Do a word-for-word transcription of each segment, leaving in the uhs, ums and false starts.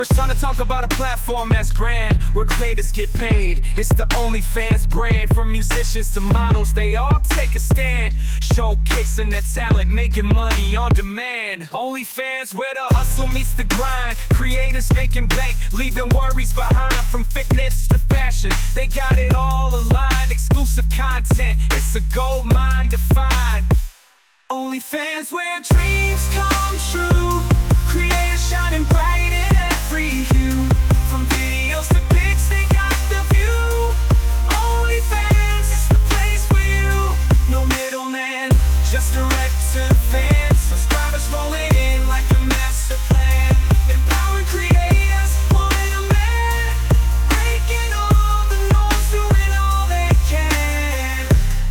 It's time to talk about a platform that's grand, where creators get paid. It's the OnlyFans brand. From musicians to models, they all take a stand, showcasing their talent, making money on demand. OnlyFans, where the hustle meets the grind. Creators making bank, leaving worries behind. From fitness to fashion, they got it all aligned. Exclusive content, it's a gold mine to find. OnlyFans, where dreams come true. Creators shining bright in every hue. From videos to pics, they got the view. OnlyFans is the place for you. No middleman, just direct to the fans. Subscribers rolling in like a master plan. Empowering creators, one in a man. Breaking all the norms, doing all they can.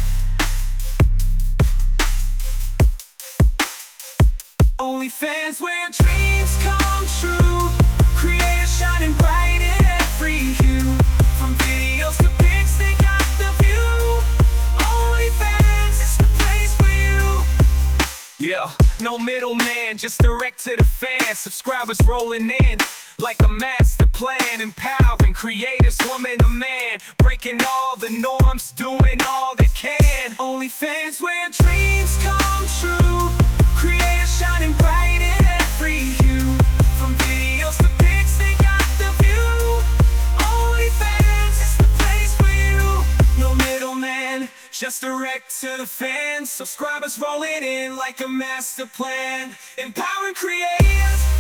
OnlyFans, where dreams come true. Creators shining bright in every hue. From videos to pics, they got the view. OnlyFans is the place for you. Yeah, no middleman, just direct to the fans. Subscribers rolling in like a master plan. Empowering creators, woman to man. Breaking all the norms, doing all they can. OnlyFans, where dreams come true. Creators shining bright in every hue. From videos to pics, they got the view. OnlyFans is the place for you. No middleman, just direct to the fans. Subscribers rolling in like a master plan. Empowering creators.